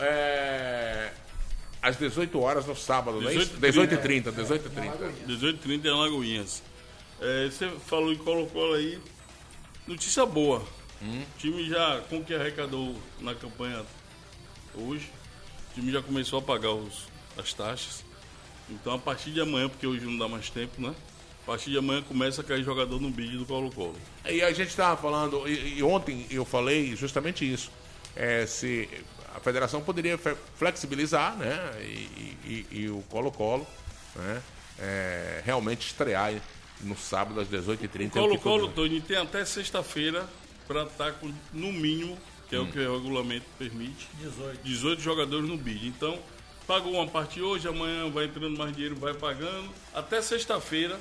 é... às dezoito horas no sábado, não é isso? dezoito e trinta. dezoito e trinta. dezoito e trinta em Alagoinhas. É, você falou em Colo-Colo aí. Notícia boa. Hum. O time já, com o que arrecadou na campanha hoje, o time já começou a pagar os, as taxas. Então, a partir de amanhã, porque hoje não dá mais tempo, né? A partir de amanhã começa a cair jogador no bid do Colo-Colo. E a gente estava falando, e, e ontem eu falei justamente isso. É, se a federação poderia flexibilizar, né? E, e, e o Colo-Colo, né? É, realmente estrear no sábado às dezoito e trinta. O Colo-Colo, Tony, tem até sexta-feira para estar com, no mínimo, que é hum. o que o regulamento permite, dezoito, dezoito jogadores no bid. Então, pagou uma parte hoje, amanhã vai entrando mais dinheiro, vai pagando. Até sexta-feira,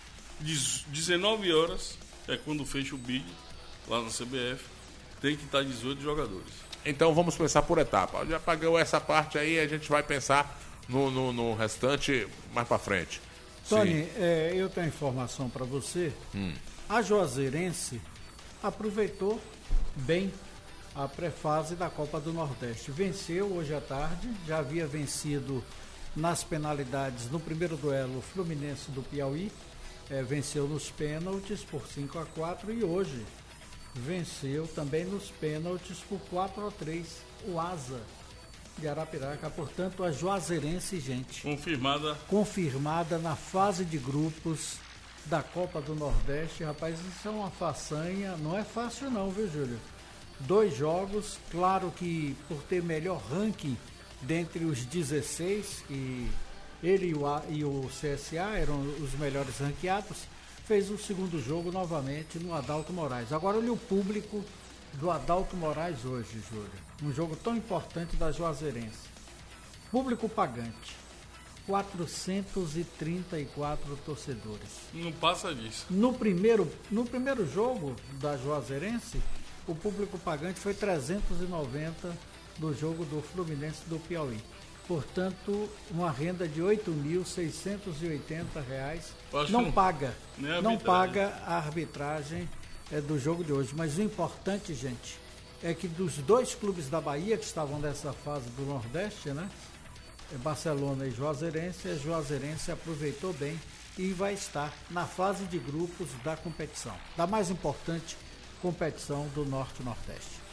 dezenove horas, é quando fecha o bid, lá na C B F, tem que estar dezoito jogadores. Então vamos pensar por etapa. Já pagou essa parte aí, a gente vai pensar no, no, no restante mais para frente. Tony, é, eu tenho informação para você. Hum. A Juazeirense aproveitou bem a pré-fase da Copa do Nordeste. Venceu hoje à tarde, já havia vencido nas penalidades no primeiro duelo o Fluminense do Piauí, é, venceu nos pênaltis por cinco a quatro e hoje venceu também nos pênaltis por quatro a três o Asa de Arapiraca. Portanto, a Juazeirense, gente, confirmada confirmada na fase de grupos da Copa do Nordeste. Rapaz, isso é uma façanha, não é fácil não, viu, Júlio? Dois jogos, claro que por ter melhor ranking dentre os dezesseis, que ele e o, A, e o C S A eram os melhores ranqueados, fez o segundo jogo novamente no Adalto Moraes. Agora olha o público do Adalto Moraes hoje, Júlio. Um jogo tão importante da Juazeirense. Público pagante, quatrocentos e trinta e quatro torcedores. Não passa disso. No primeiro, no primeiro jogo da Juazeirense, o público pagante foi trezentos e noventa do jogo do Fluminense do Piauí. Portanto, uma renda de oito mil seiscentos e oitenta reais. Não paga, não paga a arbitragem é, do jogo de hoje. Mas o importante, gente, é que dos dois clubes da Bahia que estavam nessa fase do Nordeste, né? Barcelona e Juazeirense, a Juazeirense aproveitou bem e vai estar na fase de grupos da competição, da mais importante competição do Norte-Nordeste.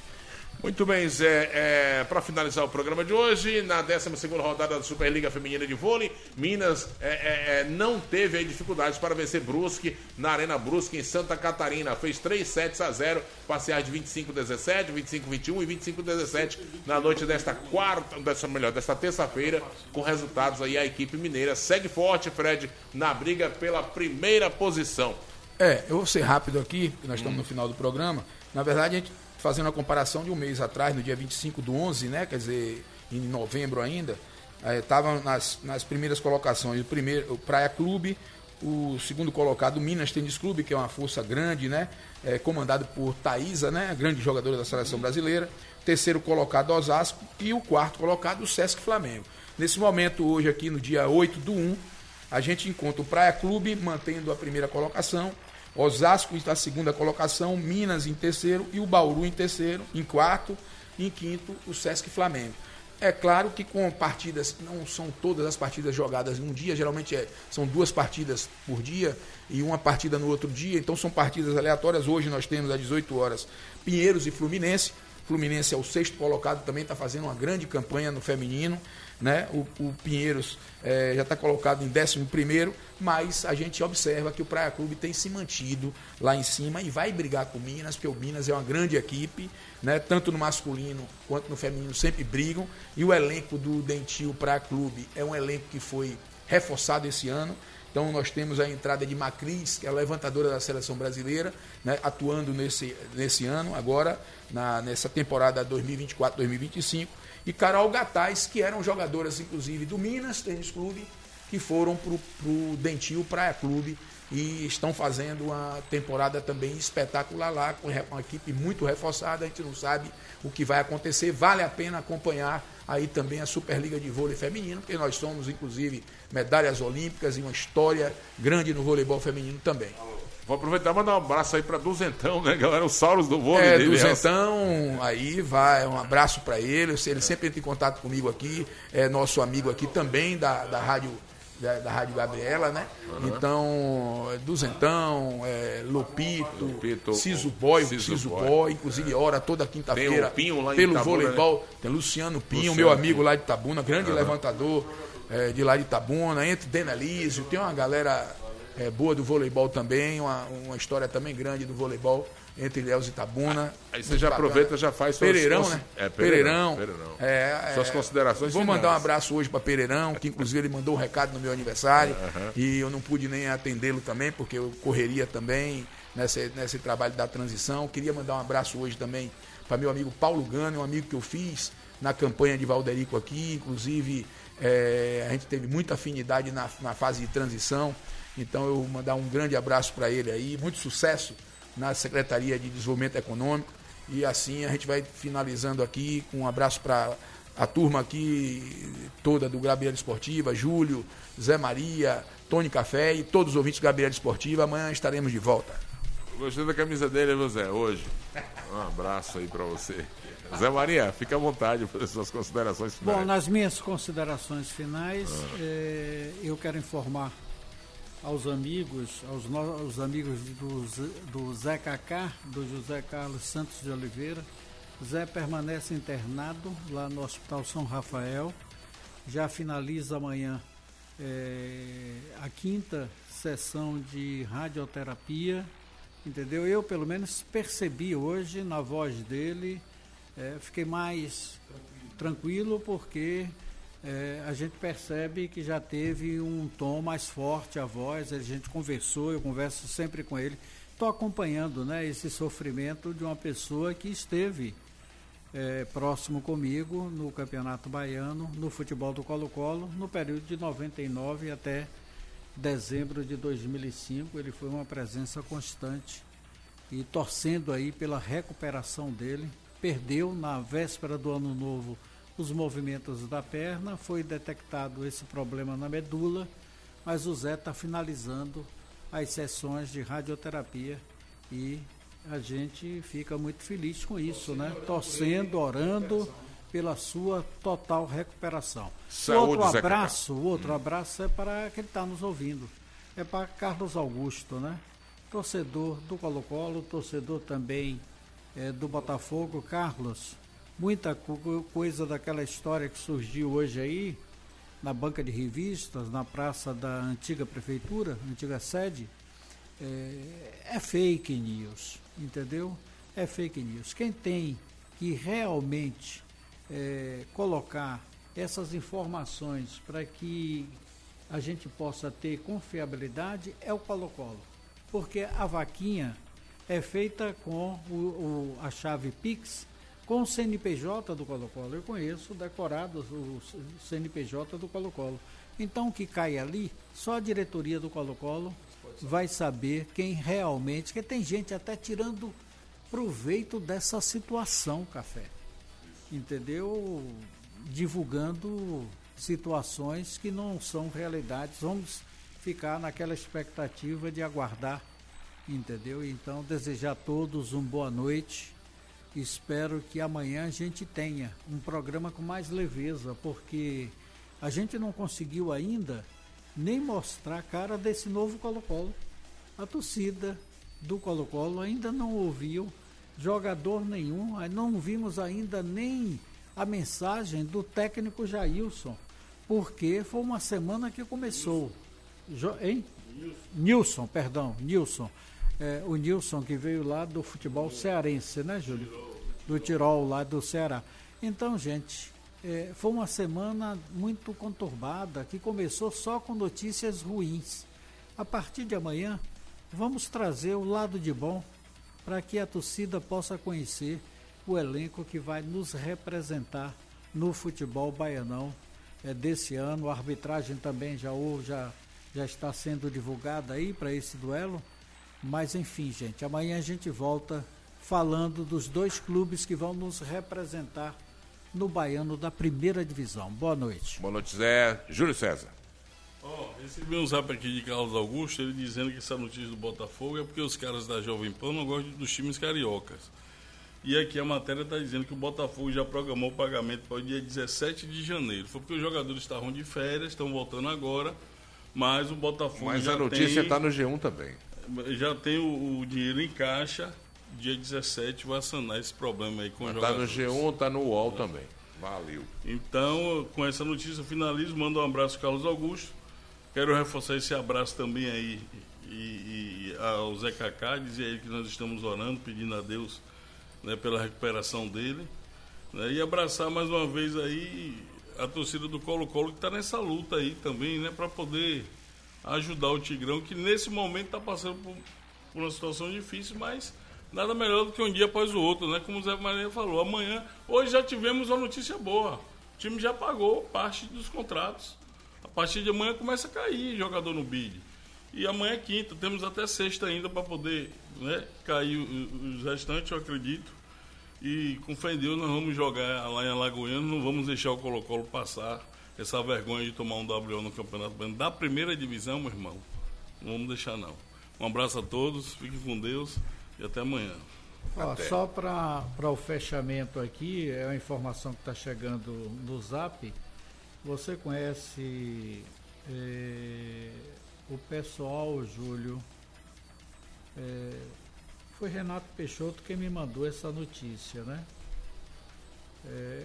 Muito bem, Zé. É, para finalizar o programa de hoje, na décima segunda rodada da Superliga Feminina de Vôlei, Minas é, é, não teve aí dificuldades para vencer Brusque na Arena Brusque, em Santa Catarina. Fez três sets a zero, parciais de vinte e cinco a dezessete, vinte e cinco a vinte e um e vinte e cinco a dezessete na noite desta quarta, dessa, melhor, desta terça-feira, com resultados aí a equipe mineira. Segue forte, Fred, na briga pela primeira posição. É, eu vou ser rápido aqui, porque nós estamos hum. no final do programa. Na verdade, a gente fazendo a comparação de um mês atrás, no dia vinte e cinco do onze, né? Quer dizer, em novembro ainda, estava é, nas, nas primeiras colocações. O primeiro, o Praia Clube, o segundo colocado, o Minas Tênis Clube, que é uma força grande, né? É, comandado por Thaísa, né? Grande jogadora da seleção brasileira. Terceiro colocado, Osasco. E o quarto colocado, o Sesc Flamengo. Nesse momento, hoje aqui, no dia oito do um, a gente encontra o Praia Clube mantendo a primeira colocação, Osasco está na segunda colocação, Minas em terceiro e o Bauru em terceiro, em quarto, e em quinto o Sesc Flamengo. É claro que com partidas, não são todas as partidas jogadas em um dia, geralmente é, são duas partidas por dia e uma partida no outro dia, então são partidas aleatórias. Hoje nós temos às dezoito horas Pinheiros e Fluminense. Fluminense é o sexto colocado, também está fazendo uma grande campanha no feminino, né? O, o Pinheiros é, já está colocado em décimo primeiro, mas a gente observa que o Praia Clube tem se mantido lá em cima e vai brigar com o Minas, porque o Minas é uma grande equipe, né? Tanto no masculino quanto no feminino sempre brigam, e o elenco do Dentil Praia Clube é um elenco que foi reforçado esse ano. Então nós temos a entrada de Macris, que é a levantadora da seleção brasileira, né, atuando nesse, nesse ano, agora, na, nessa temporada dois mil e vinte e quatro, dois mil e vinte e cinco, e Carol Gataz, que eram jogadoras, inclusive, do Minas Tênis Clube, que foram para o Dentil Praia Clube e estão fazendo uma temporada também espetacular lá, com uma equipe muito reforçada. A gente não sabe o que vai acontecer, vale a pena acompanhar aí também a Superliga de Vôlei Feminino, porque nós somos, inclusive, medalhas olímpicas e uma história grande no voleibol feminino também. Vou aproveitar e mandar um abraço aí para Duzentão, né, galera? Os Sauros do vôlei. É, dele, Duzentão, aí vai, um abraço para ele. Ele sempre entra em contato comigo aqui, é nosso amigo aqui também da, da Rádio da, da Rádio Gabriela, né? Uhum. Então, Duzentão, é, Lopito, Lopito, Ciso Boy, Ciso, Ciso Boy, Boy, inclusive ora toda quinta-feira pelo Itabuna, voleibol. Né? Tem Luciano Pinho, Luciano meu amigo Pinho. Lá de Itabuna, grande uhum. levantador é, de lá de Itabuna, entre Denelísio, tem uma galera é, boa do voleibol também, uma, uma história também grande do voleibol entre Ilhéus e Itabuna. Ah, aí você já bacana. Aproveita, já faz suas... Pereirão, né? É, Pereirão. Pereirão. É, suas é, considerações Vou finais. mandar um abraço hoje para Pereirão, que inclusive ele mandou um recado no meu aniversário, uhum. e eu não pude nem atendê-lo também, porque eu correria também nesse, nesse trabalho da transição. Queria mandar um abraço hoje também para meu amigo Paulo Gano, um amigo que eu fiz na campanha de Valderico aqui, inclusive é, a gente teve muita afinidade na, na fase de transição, então eu vou mandar um grande abraço para ele aí, muito sucesso na Secretaria de Desenvolvimento Econômico, e assim a gente vai finalizando aqui com um abraço para a turma aqui toda do Gabriela Esportiva, Júlio, Zé Maria, Tony Café e todos os ouvintes do Gabriela Esportiva. Amanhã estaremos de volta. Gostei da camisa dele, viu, Zé, hoje. Um abraço aí para você. Zé Maria, fica à vontade para as suas considerações finais. Bom, nas minhas considerações finais, ah. é, eu quero informar aos amigos, aos, no, aos amigos do, do Zé Cacá, do José Carlos Santos de Oliveira. Zé permanece internado lá no Hospital São Rafael. Já finaliza amanhã é, a quinta sessão de radioterapia, entendeu? Eu, pelo menos, percebi hoje na voz dele, é, fiquei mais tranquilo, porque É, a gente percebe que já teve um tom mais forte a voz, a gente conversou, eu converso sempre com ele, estou acompanhando, né, esse sofrimento de uma pessoa que esteve é, próximo comigo no Campeonato Baiano, no futebol do Colo-Colo, no período de noventa e nove até dezembro de dois mil e cinco, ele foi uma presença constante e torcendo aí pela recuperação dele. Perdeu na véspera do Ano Novo os movimentos da perna, foi detectado esse problema na medula, mas o Zé está finalizando as sessões de radioterapia e a gente fica muito feliz com isso, né? Torcendo, orando pela sua total recuperação. Saúde, outro abraço, o outro abraço é para quem está nos ouvindo, é para Carlos Augusto, né? Torcedor do Colo-Colo, torcedor também é, do Botafogo, Carlos, muita co- coisa daquela história que surgiu hoje aí, na banca de revistas, na praça da antiga prefeitura, antiga sede, é, é fake news, entendeu? É fake news. Quem tem que realmente é, colocar essas informações para que a gente possa ter confiabilidade é o Colo-Colo, porque a vaquinha é feita com o, o, a chave Pix, com o C N P J do Colo-Colo. Eu conheço decorado o C N P J do Colo-Colo. Então o que cai ali, só a diretoria do Colo-Colo vai saber quem realmente, porque tem gente até tirando proveito dessa situação, Café. Entendeu? Divulgando situações que não são realidades. Vamos ficar naquela expectativa de aguardar, entendeu? Então, desejar a todos uma boa noite. Espero que amanhã a gente tenha um programa com mais leveza, porque a gente não conseguiu ainda nem mostrar a cara desse novo Colo-Colo. A torcida do Colo-Colo ainda não ouviu jogador nenhum, não vimos ainda nem a mensagem do técnico Jailson, porque foi uma semana que começou. Jo, hein? Nilson, perdão, Nilson. É, o Nilson que veio lá do futebol cearense, né, Júlio? Do Tirol, lá do Ceará. Então, gente, é, foi uma semana muito conturbada, que começou só com notícias ruins. A partir de amanhã, vamos trazer o lado de bom para que a torcida possa conhecer o elenco que vai nos representar no futebol baianão é, desse ano. A arbitragem também já, já, já está sendo divulgada aí para esse duelo. Mas enfim, gente, amanhã a gente volta falando dos dois clubes que vão nos representar no baiano da primeira divisão. Boa noite. Boa noite, Zé. Júlio César. Ó, oh, recebi um zap aqui de Carlos Augusto, ele dizendo que essa notícia do Botafogo é porque os caras da Jovem Pan não gostam dos times cariocas. E aqui a matéria está dizendo que o Botafogo já programou o pagamento para o dia dezessete de janeiro. Foi porque os jogadores estavam de férias, estão voltando agora, mas o Botafogo mas já a notícia tem... está no G um também. Já tem o, o dinheiro em caixa, dia dezessete vai sanar esse problema aí com os jogadores. Está no G um, está no U O L é. também. Valeu. Então, com essa notícia eu finalizo, mando um abraço ao Carlos Augusto. Quero reforçar esse abraço também aí e, e ao Zé Cacá, dizer aí que nós estamos orando, pedindo a Deus, né, pela recuperação dele, né, e abraçar mais uma vez aí a torcida do Colo-Colo que está nessa luta aí também, né, para poder ajudar o Tigrão, que nesse momento está passando por, por uma situação difícil, mas nada melhor do que um dia após o outro, né? Como o Zé Maria falou, amanhã, hoje já tivemos uma notícia boa, o time já pagou parte dos contratos, a partir de amanhã começa a cair jogador no bid, e amanhã é quinta, temos até sexta ainda para poder, né, cair os restantes, eu acredito, e com fé em Deus nós vamos jogar lá em Alagoano, não vamos deixar o Colo-Colo passar essa vergonha de tomar um W O no Campeonato Baiano da primeira divisão, meu irmão. Não vamos deixar, não. Um abraço a todos, fiquem com Deus e até amanhã. Ó, só para o fechamento aqui, é uma informação que está chegando no Zap. Você conhece é, o pessoal, Júlio? É, foi Renato Peixoto quem me mandou essa notícia, né? É,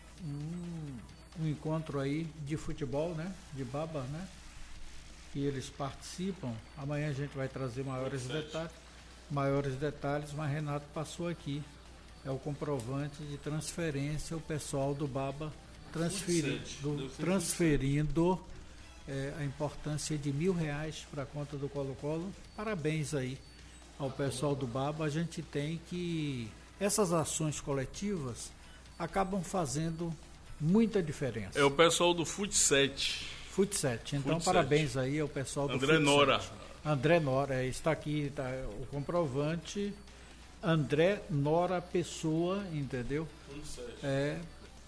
um, um encontro aí de futebol, né? De baba, né? Que eles participam. Amanhã a gente vai trazer maiores detalhes, maiores detalhes, mas Renato passou aqui. É o comprovante de transferência, o pessoal do baba transferi, do, transferindo é, a importância de mil reais para a conta do Colo-Colo. Parabéns aí ao pessoal do baba. A gente tem que... Essas ações coletivas acabam fazendo muita diferença. É o pessoal do Futset. Futset. Então, Futset. Parabéns aí ao pessoal do André Futset. Nora. André Nora, está aqui tá, o comprovante. André Nora Pessoa, entendeu? É,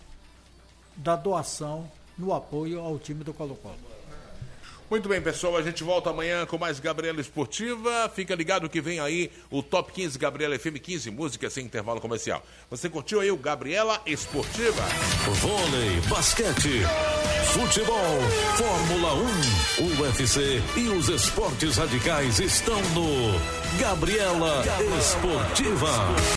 da doação no apoio ao time do Colo-Colo. Muito bem, pessoal, a gente volta amanhã com mais Gabriela Esportiva. Fica ligado que vem aí o Top quinze Gabriela F M, quinze músicas sem intervalo comercial. Você curtiu aí o Gabriela Esportiva? Vôlei, basquete, futebol, Fórmula um, U F C e os esportes radicais estão no Gabriela Esportiva.